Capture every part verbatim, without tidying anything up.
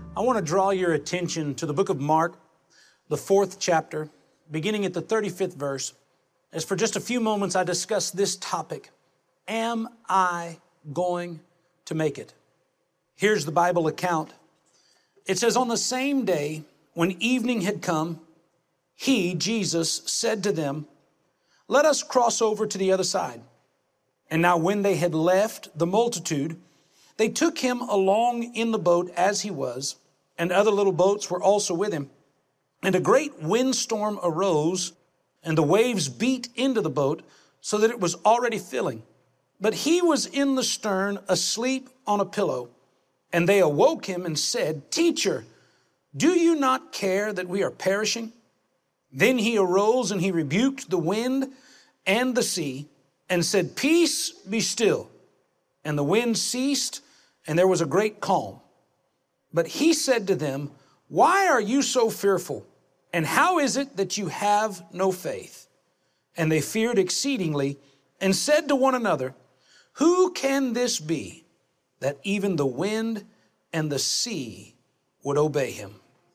I want to draw your attention to the book of Mark, the fourth chapter, beginning at the thirty-fifth verse, as for just a few moments I discuss this topic. Am I going to make it? Here's the Bible account. It says, on the same day when evening had come, he, Jesus, said to them, let us cross over to the other side. And now when they had left the multitude, they took him along in the boat as he was, and other little boats were also with him. And a great windstorm arose, and the waves beat into the boat so that it was already filling. But he was in the stern, asleep on a pillow. And they awoke him and said, Teacher, do you not care that we are perishing? Then he arose and he rebuked the wind and the sea and said, Peace, be still. And the wind ceased, and there was a great calm. But he said to them, why are you so fearful? And how is it that you have no faith? And they feared exceedingly and said to one another, who can this be that even the wind and the sea would obey him?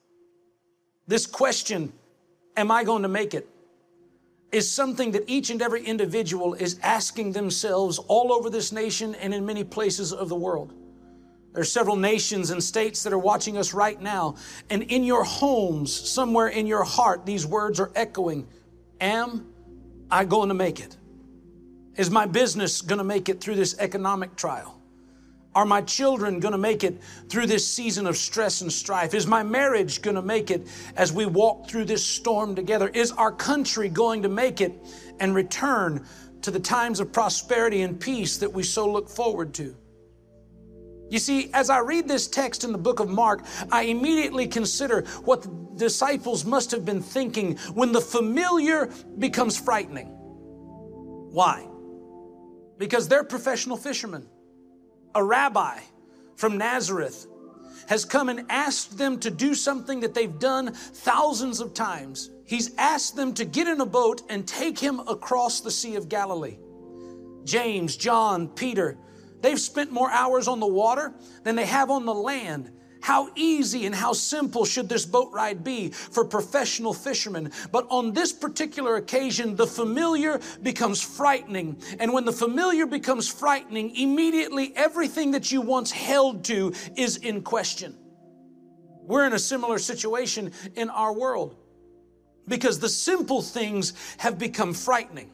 This question, am I going to make it, is something that each and every individual is asking themselves all over this nation and in many places of the world. There are several nations and states that are watching us right now. And in your homes, somewhere in your heart, these words are echoing. Am I going to make it? Is my business going to make it through this economic trial? Are my children going to make it through this season of stress and strife? Is my marriage going to make it as we walk through this storm together? Is our country going to make it and return to the times of prosperity and peace that we so look forward to? You see, as I read this text in the book of Mark, I immediately consider what the disciples must have been thinking when the familiar becomes frightening. Why? Because they're professional fishermen. A rabbi from Nazareth has come and asked them to do something that they've done thousands of times. He's asked them to get in a boat and take him across the Sea of Galilee. James, John, Peter, they've spent more hours on the water than they have on the land. How easy and how simple should this boat ride be for professional fishermen? But on this particular occasion, the familiar becomes frightening. And when the familiar becomes frightening, immediately everything that you once held to is in question. We're in a similar situation in our world because the simple things have become frightening.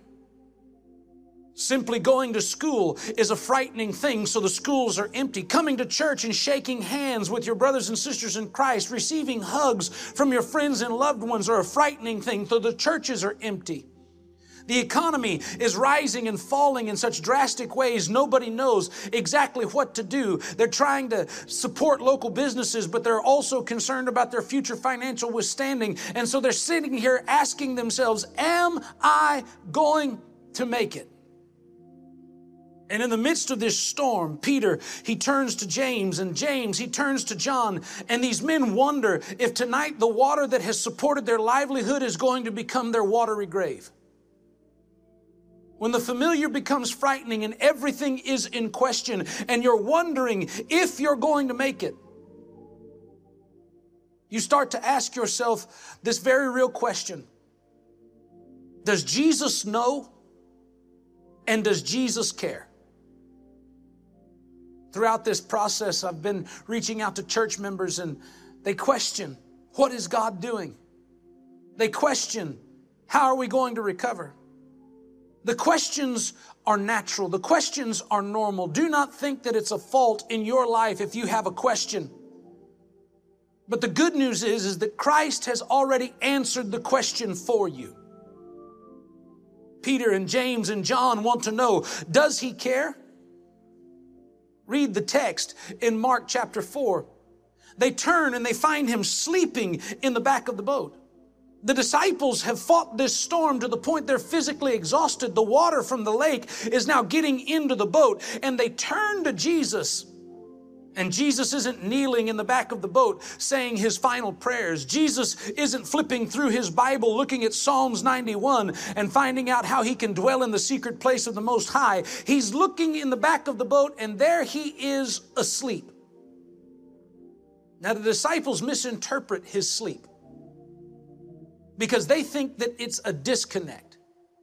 Simply going to school is a frightening thing, so the schools are empty. Coming to church and shaking hands with your brothers and sisters in Christ, receiving hugs from your friends and loved ones are a frightening thing, so the churches are empty. The economy is rising and falling in such drastic ways, nobody knows exactly what to do. They're trying to support local businesses, but they're also concerned about their future financial withstanding. And so they're sitting here asking themselves, am I going to make it? And in the midst of this storm, Peter, he turns to James, and James, he turns to John. And these men wonder if tonight the water that has supported their livelihood is going to become their watery grave. When the familiar becomes frightening and everything is in question, and you're wondering if you're going to make it, you start to ask yourself this very real question. Does Jesus know? And does Jesus care? Throughout this process, I've been reaching out to church members and they question, what is God doing? They question, how are we going to recover? The questions are natural. The questions are normal. Do not think that it's a fault in your life if you have a question. But the good news is, is that Christ has already answered the question for you. Peter and James and John want to know, does he care? Read the text in Mark chapter four. They turn and they find him sleeping in the back of the boat. The disciples have fought this storm to the point they're physically exhausted. The water from the lake is now getting into the boat, and they turn to Jesus. And Jesus isn't kneeling in the back of the boat saying his final prayers. Jesus isn't flipping through his Bible looking at Psalms ninety-one and finding out how he can dwell in the secret place of the Most High. He's looking in the back of the boat, and there he is asleep. Now, the disciples misinterpret his sleep because they think that it's a disconnect.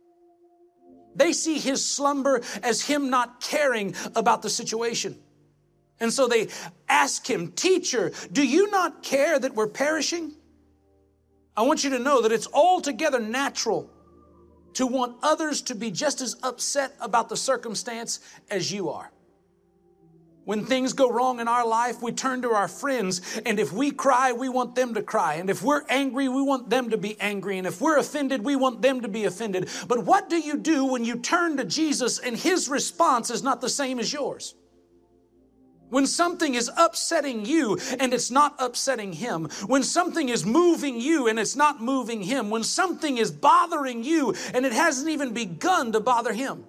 They see his slumber as him not caring about the situation. And so they ask him, "Teacher, do you not care that we're perishing?" I want you to know that it's altogether natural to want others to be just as upset about the circumstance as you are. When things go wrong in our life, we turn to our friends, and if we cry, we want them to cry. And if we're angry, we want them to be angry. And if we're offended, we want them to be offended. But what do you do when you turn to Jesus and his response is not the same as yours? When something is upsetting you and it's not upsetting him. When something is moving you and it's not moving him. When something is bothering you and it hasn't even begun to bother him.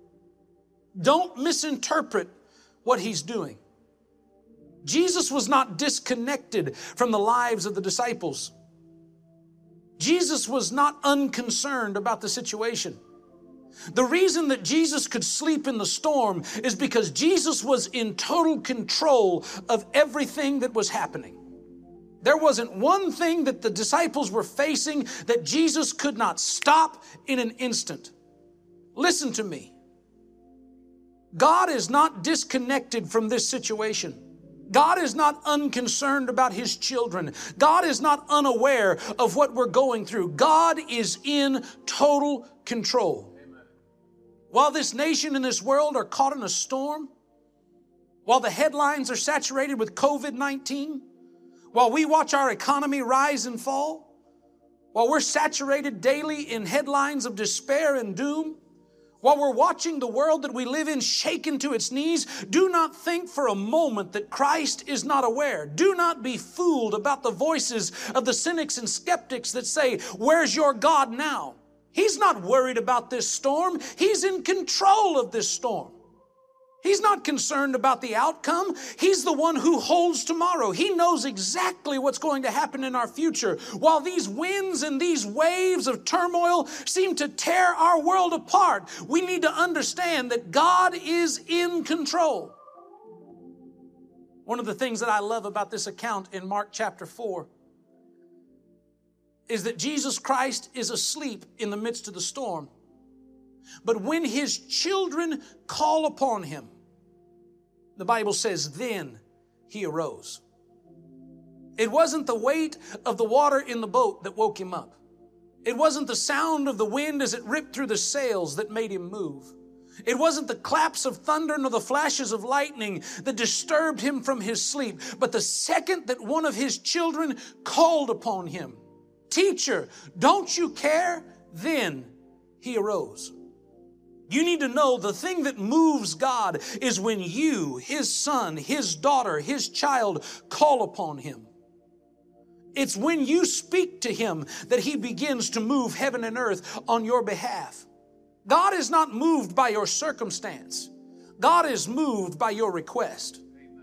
Don't misinterpret what he's doing. Jesus was not disconnected from the lives of the disciples. Jesus was not unconcerned about the situation. The reason that Jesus could sleep in the storm is because Jesus was in total control of everything that was happening. There wasn't one thing that the disciples were facing that Jesus could not stop in an instant. Listen to me. God is not disconnected from this situation. God is not unconcerned about his children. God is not unaware of what we're going through. God is in total control. While this nation and this world are caught in a storm, while the headlines are saturated with covid nineteen, while we watch our economy rise and fall, while we're saturated daily in headlines of despair and doom, while we're watching the world that we live in shaken to its knees, do not think for a moment that Christ is not aware. Do not be fooled about the voices of the cynics and skeptics that say, "Where's your God now?" He's not worried about this storm. He's in control of this storm. He's not concerned about the outcome. He's the one who holds tomorrow. He knows exactly what's going to happen in our future. While these winds and these waves of turmoil seem to tear our world apart, we need to understand that God is in control. One of the things that I love about this account in Mark chapter four is that Jesus Christ is asleep in the midst of the storm. But when his children call upon him, the Bible says, then he arose. It wasn't the weight of the water in the boat that woke him up. It wasn't the sound of the wind as it ripped through the sails that made him move. It wasn't the claps of thunder nor the flashes of lightning that disturbed him from his sleep. But the second that one of his children called upon him, "Teacher, don't you care?" Then he arose. You need to know the thing that moves God is when you, his son, his daughter, his child, call upon him. It's when you speak to him that he begins to move heaven and earth on your behalf. God is not moved by your circumstance. God is moved by your request.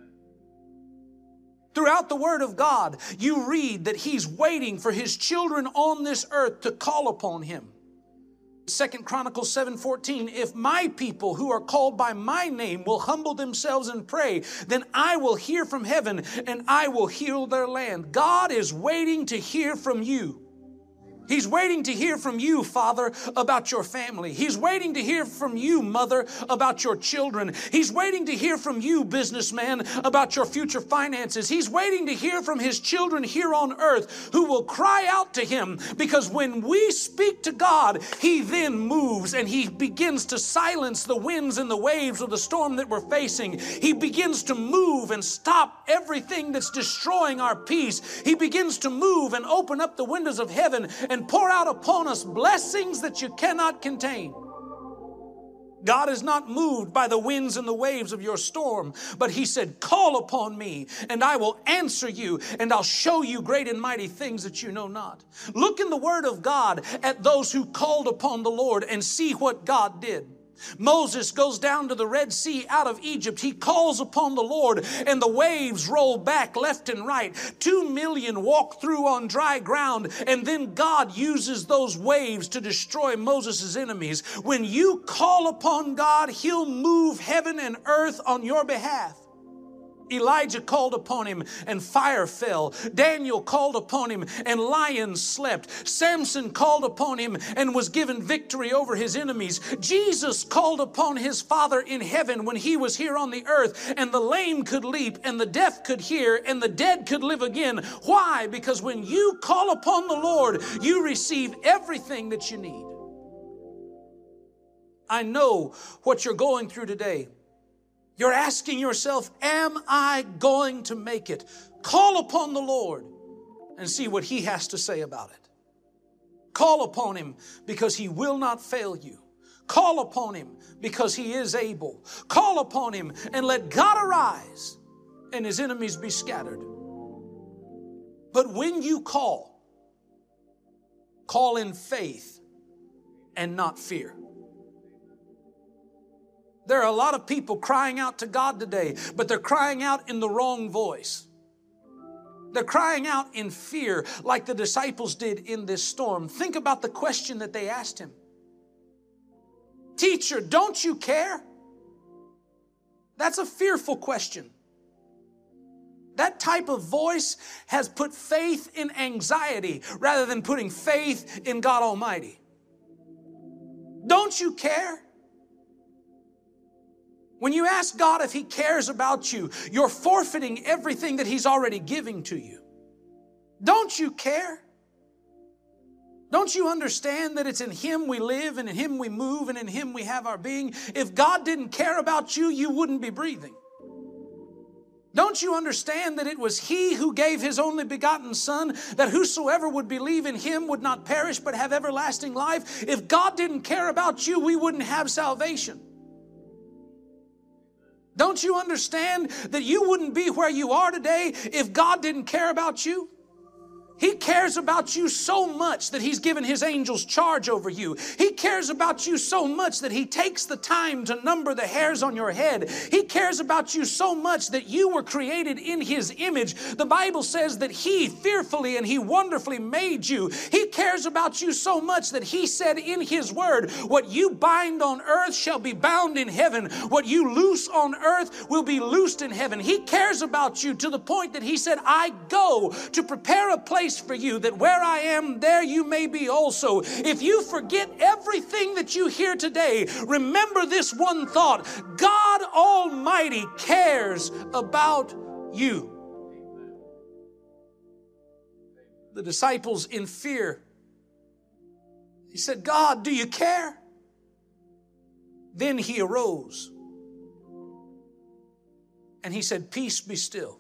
Throughout the Word of God, you read that he's waiting for his children on this earth to call upon him. Second Chronicles seven fourteen, if my people who are called by my name will humble themselves and pray, then I will hear from heaven and I will heal their land. God is waiting to hear from you. He's waiting to hear from you, father, about your family. He's waiting to hear from you, mother, about your children. He's waiting to hear from you, businessman, about your future finances. He's waiting to hear from his children here on earth who will cry out to him, because when we speak to God, he then moves and he begins to silence the winds and the waves of the storm that we're facing. He begins to move and stop everything that's destroying our peace. He begins to move and open up the windows of heaven and and pour out upon us blessings that you cannot contain. God is not moved by the winds and the waves of your storm, but he said, call upon me and I will answer you and I'll show you great and mighty things that you know not. Look in the Word of God at those who called upon the Lord and see what God did. Moses goes down to the Red Sea out of Egypt. He calls upon the Lord and the waves roll back left and right. Two million walk through on dry ground, and then God uses those waves to destroy Moses' enemies. When you call upon God, he'll move heaven and earth on your behalf. Elijah called upon him and fire fell. Daniel called upon him and lions slept. Samson called upon him and was given victory over his enemies. Jesus called upon his Father in heaven when he was here on the earth, and the lame could leap and the deaf could hear and the dead could live again. Why? Because when you call upon the Lord, you receive everything that you need. I know what you're going through today. You're asking yourself, am I going to make it? Call upon the Lord and see what He has to say about it. Call upon Him because He will not fail you. Call upon Him because He is able. Call upon Him and let God arise and His enemies be scattered. But when you call, call in faith and not fear. There are a lot of people crying out to God today, but they're crying out in the wrong voice. They're crying out in fear like the disciples did in this storm. Think about the question that they asked Him. Teacher, don't you care? That's a fearful question. That type of voice has put faith in anxiety rather than putting faith in God Almighty. Don't you care? When you ask God if He cares about you, you're forfeiting everything that He's already giving to you. Don't you care? Don't you understand that it's in Him we live and in Him we move and in Him we have our being? If God didn't care about you, you wouldn't be breathing. Don't you understand that it was He who gave His only begotten Son, that whosoever would believe in Him would not perish but have everlasting life? If God didn't care about you, we wouldn't have salvation. Don't you understand that you wouldn't be where you are today if God didn't care about you? He cares about you so much that He's given His angels charge over you. He cares about you so much that He takes the time to number the hairs on your head. He cares about you so much that you were created in His image. The Bible says that He fearfully and He wonderfully made you. He cares about you so much that He said in His word, what you bind on earth shall be bound in heaven. What you loose on earth will be loosed in heaven. He cares about you to the point that He said, I go to prepare a place for you, that where I am, there you may be also. If you forget everything that you hear today, remember this one thought: God Almighty cares about you. The disciples in fear, he said, God, do you care? Then He arose and He said, peace, be still.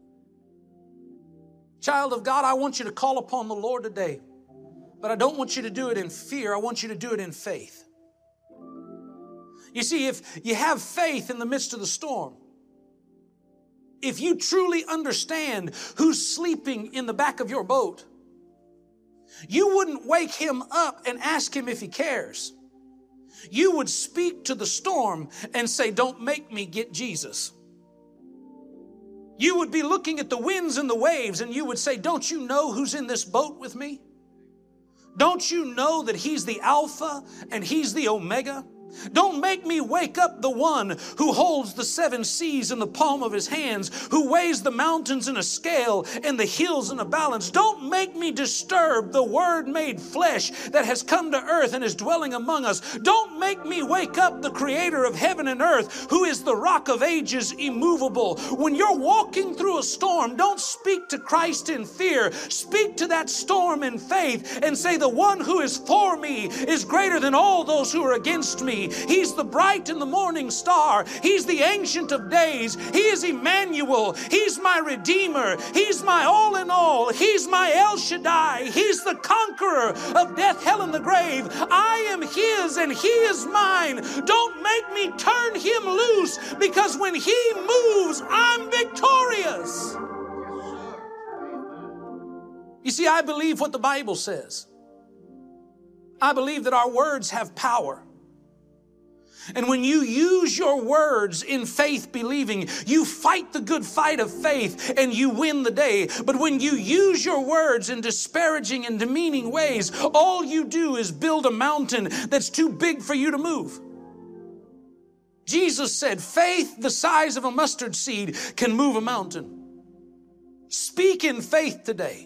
Child of God, I want you to call upon the Lord today, but I don't want you to do it in fear. I want you to do it in faith. You see, if you have faith in the midst of the storm, if you truly understand who's sleeping in the back of your boat, you wouldn't wake him up and ask him if he cares. You would speak to the storm and say, don't make me get Jesus. You would be looking at the winds and the waves and you would say, don't you know who's in this boat with me? Don't you know that He's the Alpha and He's the Omega? Don't make me wake up the one who holds the seven seas in the palm of His hands, who weighs the mountains in a scale and the hills in a balance. Don't make me disturb the Word made flesh that has come to earth and is dwelling among us. Don't make me wake up the Creator of heaven and earth, who is the Rock of Ages, immovable. When you're walking through a storm, don't speak to Christ in fear. Speak to that storm in faith and say, the one who is for me is greater than all those who are against me. He's the bright and the morning star. He's the Ancient of Days. He is Emmanuel. He's my Redeemer. He's my all in all. He's my El Shaddai. He's the conqueror of death, hell, and the grave. I am His and He is mine. Don't make me turn Him loose, because when He moves, I'm victorious. You see, I believe what the Bible says. I believe that our words have power. And when you use your words in faith believing, you fight the good fight of faith and you win the day. But when you use your words in disparaging and demeaning ways, all you do is build a mountain that's too big for you to move. Jesus said, faith the size of a mustard seed can move a mountain. Speak in faith today.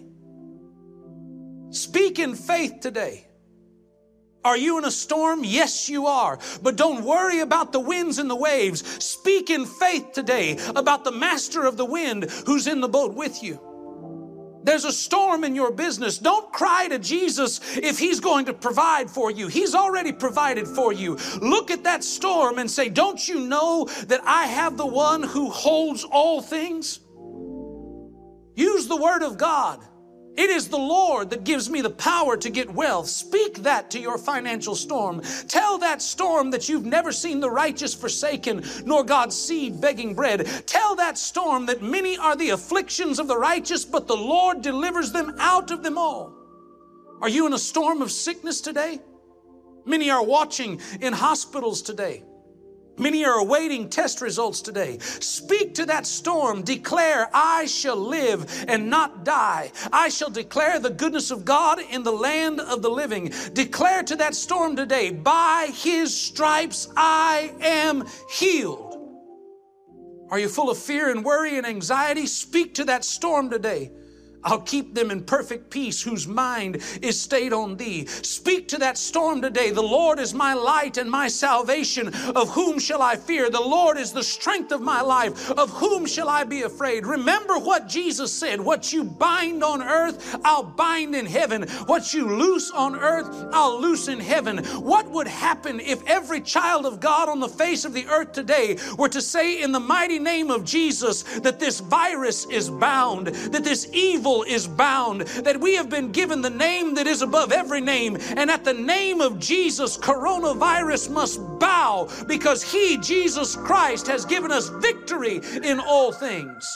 Speak in faith today. Are you in a storm? Yes, you are. But don't worry about the winds and the waves. Speak in faith today about the master of the wind who's in the boat with you. There's a storm in your business. Don't cry to Jesus if He's going to provide for you. He's already provided for you. Look at that storm and say, don't you know that I have the one who holds all things? Use the word of God. It is the Lord that gives me the power to get wealth. Speak that to your financial storm. Tell that storm that you've never seen the righteous forsaken, nor God's seed begging bread. Tell that storm that many are the afflictions of the righteous, but the Lord delivers them out of them all. Are you in a storm of sickness today? Many are watching in hospitals today. Many are awaiting test results today. Speak to that storm. Declare, I shall live and not die. I shall declare the goodness of God in the land of the living. Declare to that storm today, by His stripes I am healed. Are you full of fear and worry and anxiety? Speak to that storm today. I'll keep them in perfect peace whose mind is stayed on thee. Speak to that storm today. The Lord is my light and my salvation. Of whom shall I fear? The Lord is the strength of my life. Of whom shall I be afraid? Remember what Jesus said. What you bind on earth, I'll bind in heaven. What you loose on earth, I'll loose in heaven. What would happen if every child of God on the face of the earth today were to say in the mighty name of Jesus that this virus is bound, that this evil is bound, that we have been given the name that is above every name, and at the name of Jesus, coronavirus must bow because He, Jesus Christ, has given us victory in all things.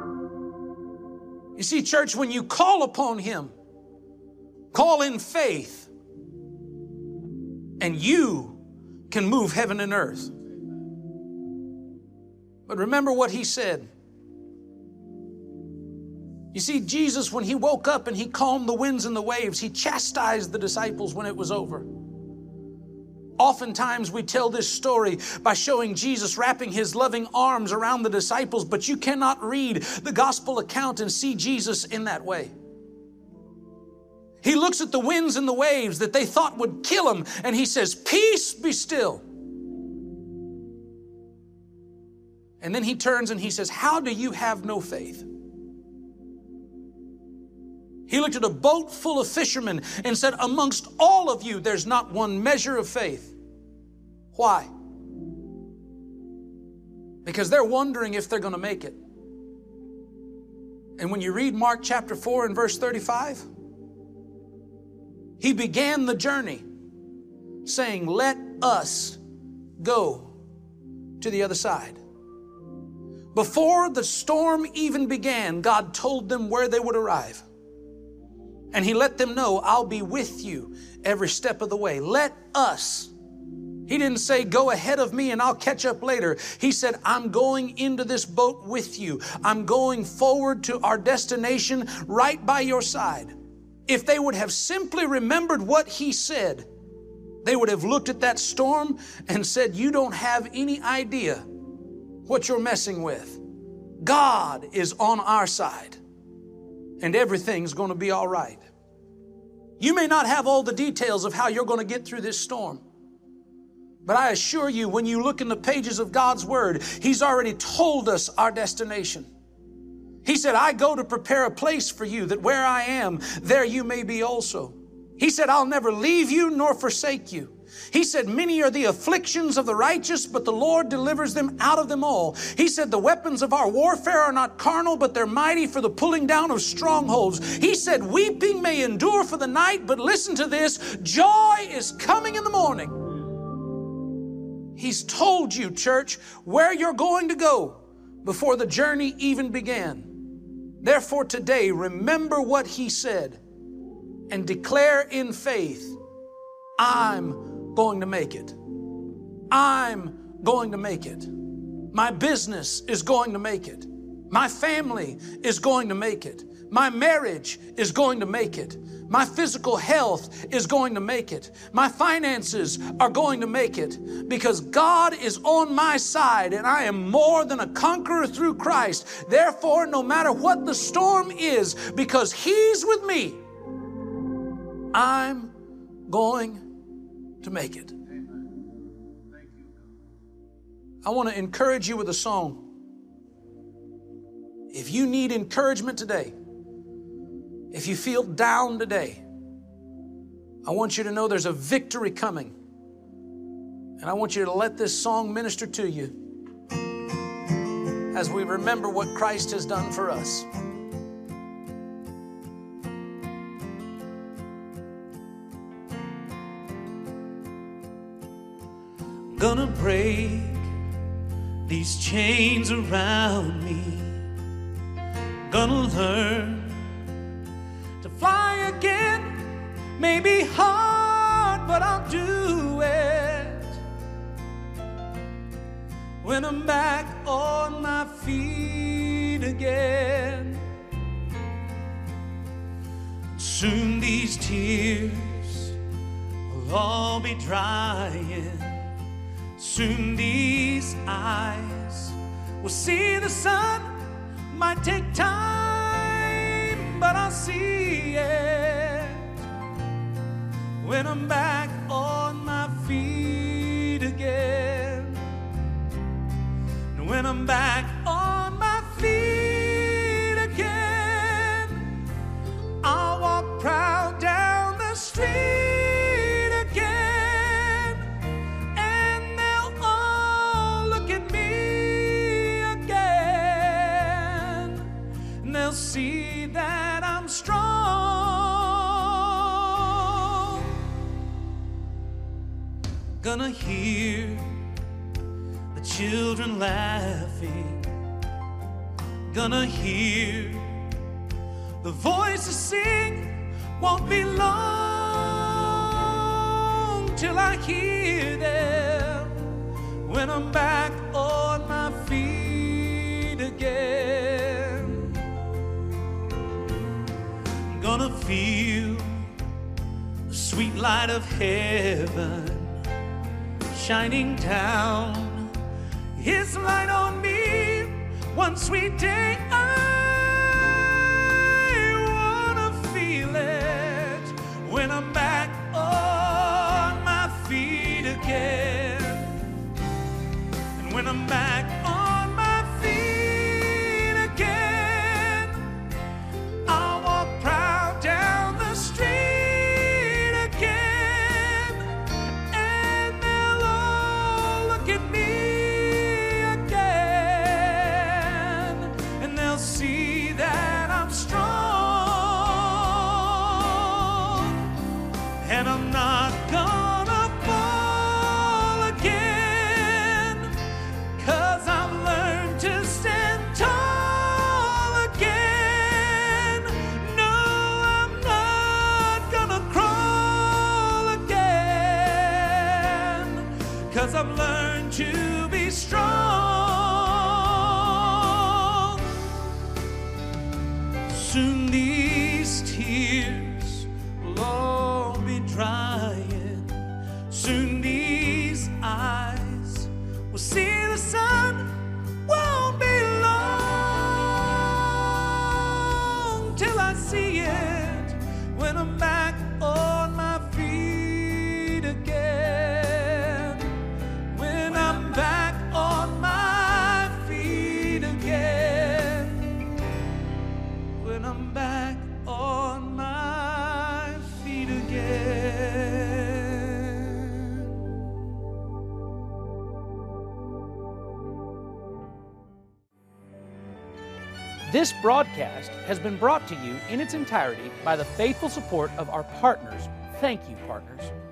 You see, church, when you call upon Him, call in faith, and you can move heaven and earth. But remember what He said. You see, Jesus, when He woke up and He calmed the winds and the waves, He chastised the disciples when it was over. Oftentimes we tell this story by showing Jesus wrapping His loving arms around the disciples, but you cannot read the gospel account and see Jesus in that way. He looks at the winds and the waves that they thought would kill Him, and He says, peace, be still. And then He turns and He says, how do you have no faith? He looked at a boat full of fishermen and said, amongst all of you, there's not one measure of faith. Why? Because they're wondering if they're going to make it. And when you read Mark chapter four and verse thirty-five, He began the journey saying, let us go to the other side. Before the storm even began, God told them where they would arrive. And He let them know, I'll be with you every step of the way. Let us. He didn't say, go ahead of me and I'll catch up later. He said, I'm going into this boat with you. I'm going forward to our destination right by your side. If they would have simply remembered what He said, they would have looked at that storm and said, you don't have any idea what you're messing with. God is on our side. And everything's going to be all right. You may not have all the details of how you're going to get through this storm. But I assure you, when you look in the pages of God's Word, He's already told us our destination. He said, I go to prepare a place for you, that where I am, there you may be also. He said, I'll never leave you nor forsake you. He said, many are the afflictions of the righteous, but the Lord delivers them out of them all. He said, the weapons of our warfare are not carnal, but they're mighty for the pulling down of strongholds. He said, weeping may endure for the night, but listen to this, joy is coming in the morning. He's told you, church, where you're going to go before the journey even began. Therefore today, remember what He said and declare in faith, I'm going to make it. I'm going to make it. My business is going to make it. My family is going to make it. My marriage is going to make it. My physical health is going to make it. My finances are going to make it because God is on my side and I am more than a conqueror through Christ. Therefore, no matter what the storm is, because He's with me, I'm going to make it. I want to encourage you with a song. If you need encouragement today, if you feel down today, I want you to know there's a victory coming. And I want you to let this song minister to you as we remember what Christ has done for us. Gonna break these chains around me. Gonna learn to fly again. May be hard, but I'll do it. When I'm back on my feet again. Soon these tears will all be drying. Soon these eyes will see the sun. Might take time, but I'll see it when I'm back on my feet again. And when I'm back on my feet again, I'll walk proud down the street again, and they'll all look at me again, and they'll see that I'm strong. Gonna hear the children laughing. Gonna hear the voices sing. Won't be long till I hear them when I'm back on my feet again. I'm gonna feel the sweet light of heaven shining down His light on me. One sweet day I wanna feel it when I'm back on my feet again. And when I'm back on my feet again, I'll walk proud down the street again, and they'll all look at me again, and they'll see that I'm strong, and I'm not gonna fall again, 'cause I've learned to stand tall again. No, I'm not gonna crawl again, 'cause I've learned to be strong. Soon these tears will all be drying. Soon these eyes will see the sun. Won't be long till I see it when I'm back on my feet again. When I'm back on my feet again. When I'm back on my feet again. This broadcast has been brought to you in its entirety by the faithful support of our partners. Thank you, partners.